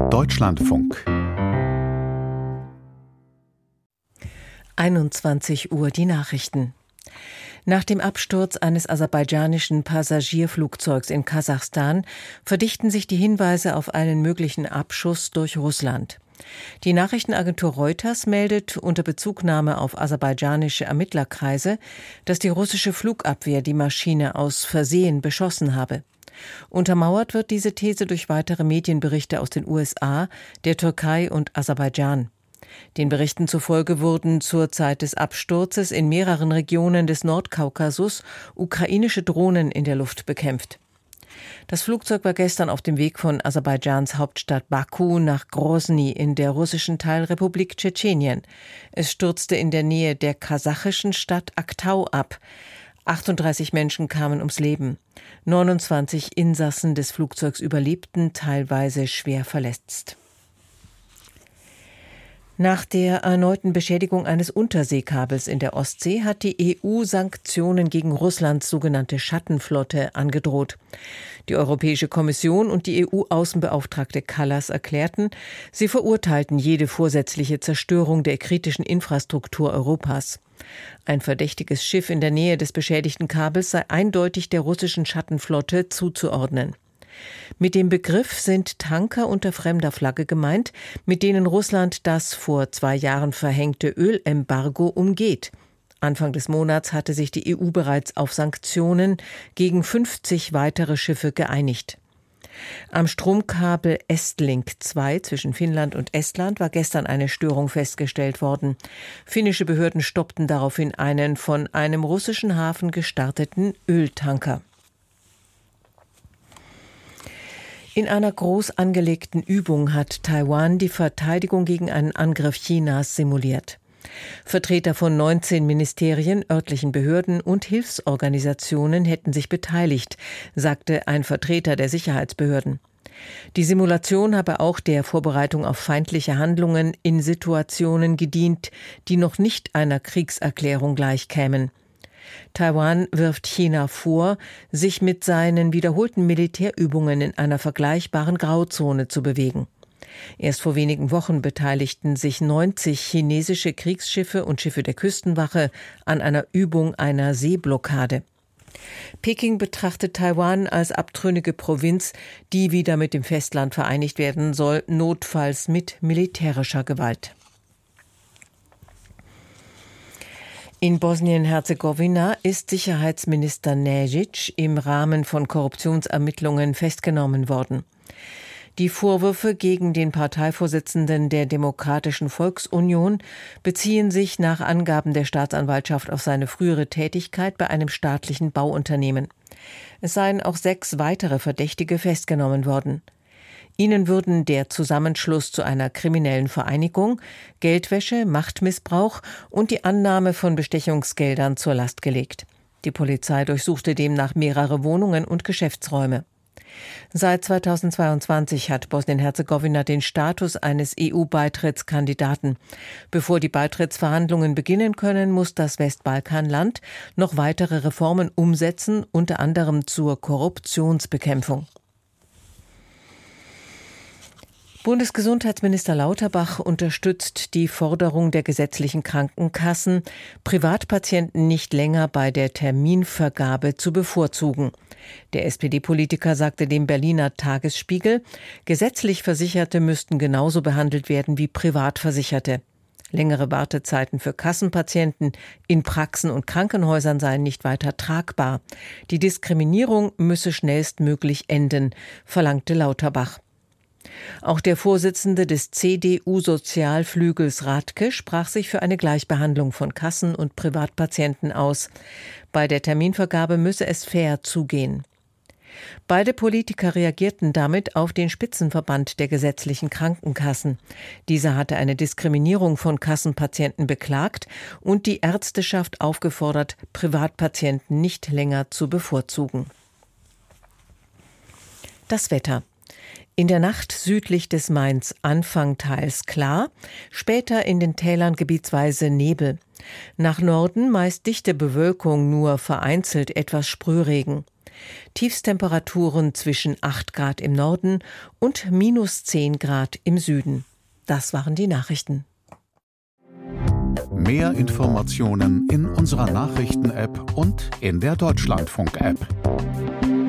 Deutschlandfunk. 21 Uhr die Nachrichten. Nach dem Absturz eines aserbaidschanischen Passagierflugzeugs in Kasachstan verdichten sich die Hinweise auf einen möglichen Abschuss durch Russland. Die Nachrichtenagentur Reuters meldet unter Bezugnahme auf aserbaidschanische Ermittlerkreise, dass die russische Flugabwehr die Maschine aus Versehen beschossen habe. Untermauert wird diese These durch weitere Medienberichte aus den USA, der Türkei und Aserbaidschan. Den Berichten zufolge wurden zur Zeit des Absturzes in mehreren Regionen des Nordkaukasus ukrainische Drohnen in der Luft bekämpft. Das Flugzeug war gestern auf dem Weg von Aserbaidschans Hauptstadt Baku nach Grosny in der russischen Teilrepublik Tschetschenien. Es stürzte in der Nähe der kasachischen Stadt Aktau ab. 38 Menschen kamen ums Leben. 29 Insassen des Flugzeugs überlebten, teilweise schwer verletzt. Nach der erneuten Beschädigung eines Unterseekabels in der Ostsee hat die EU Sanktionen gegen Russlands sogenannte Schattenflotte angedroht. Die Europäische Kommission und die EU-Außenbeauftragte Kallas erklärten, sie verurteilten jede vorsätzliche Zerstörung der kritischen Infrastruktur Europas. Ein verdächtiges Schiff in der Nähe des beschädigten Kabels sei eindeutig der russischen Schattenflotte zuzuordnen. Mit dem Begriff sind Tanker unter fremder Flagge gemeint, mit denen Russland das vor 2 Jahren verhängte Ölembargo umgeht. Anfang des Monats hatte sich die EU bereits auf Sanktionen gegen 50 weitere Schiffe geeinigt. Am Stromkabel Estlink 2 zwischen Finnland und Estland war gestern eine Störung festgestellt worden. Finnische Behörden stoppten daraufhin einen von einem russischen Hafen gestarteten Öltanker. In einer groß angelegten Übung hat Taiwan die Verteidigung gegen einen Angriff Chinas simuliert. Vertreter von 19 Ministerien, örtlichen Behörden und Hilfsorganisationen hätten sich beteiligt, sagte ein Vertreter der Sicherheitsbehörden. Die Simulation habe auch der Vorbereitung auf feindliche Handlungen in Situationen gedient, die noch nicht einer Kriegserklärung gleichkämen. Taiwan wirft China vor, sich mit seinen wiederholten Militärübungen in einer vergleichbaren Grauzone zu bewegen. Erst vor wenigen Wochen beteiligten sich 90 chinesische Kriegsschiffe und Schiffe der Küstenwache an einer Übung einer Seeblockade. Peking betrachtet Taiwan als abtrünnige Provinz, die wieder mit dem Festland vereinigt werden soll, notfalls mit militärischer Gewalt. In Bosnien-Herzegowina ist Sicherheitsminister Nešić im Rahmen von Korruptionsermittlungen festgenommen worden. Die Vorwürfe gegen den Parteivorsitzenden der Demokratischen Volksunion beziehen sich nach Angaben der Staatsanwaltschaft auf seine frühere Tätigkeit bei einem staatlichen Bauunternehmen. Es seien auch 6 weitere Verdächtige festgenommen worden. Ihnen würden der Zusammenschluss zu einer kriminellen Vereinigung, Geldwäsche, Machtmissbrauch und die Annahme von Bestechungsgeldern zur Last gelegt. Die Polizei durchsuchte demnach mehrere Wohnungen und Geschäftsräume. Seit 2022 hat Bosnien-Herzegowina den Status eines EU-Beitrittskandidaten. Bevor die Beitrittsverhandlungen beginnen können, muss das Westbalkanland noch weitere Reformen umsetzen, unter anderem zur Korruptionsbekämpfung. Bundesgesundheitsminister Lauterbach unterstützt die Forderung der gesetzlichen Krankenkassen, Privatpatienten nicht länger bei der Terminvergabe zu bevorzugen. Der SPD-Politiker sagte dem Berliner Tagesspiegel, gesetzlich Versicherte müssten genauso behandelt werden wie Privatversicherte. Längere Wartezeiten für Kassenpatienten in Praxen und Krankenhäusern seien nicht weiter tragbar. Die Diskriminierung müsse schnellstmöglich enden, verlangte Lauterbach. Auch der Vorsitzende des CDU-Sozialflügels Rathke sprach sich für eine Gleichbehandlung von Kassen- und Privatpatienten aus. Bei der Terminvergabe müsse es fair zugehen. Beide Politiker reagierten damit auf den Spitzenverband der gesetzlichen Krankenkassen. Dieser hatte eine Diskriminierung von Kassenpatienten beklagt und die Ärzteschaft aufgefordert, Privatpatienten nicht länger zu bevorzugen. Das Wetter. In der Nacht südlich des Mains Anfang teils klar, später in den Tälern gebietsweise Nebel. Nach Norden meist dichte Bewölkung, nur vereinzelt etwas Sprühregen. Tiefstemperaturen zwischen 8 Grad im Norden und -10 Grad im Süden. Das waren die Nachrichten. Mehr Informationen in unserer Nachrichten-App und in der Deutschlandfunk-App.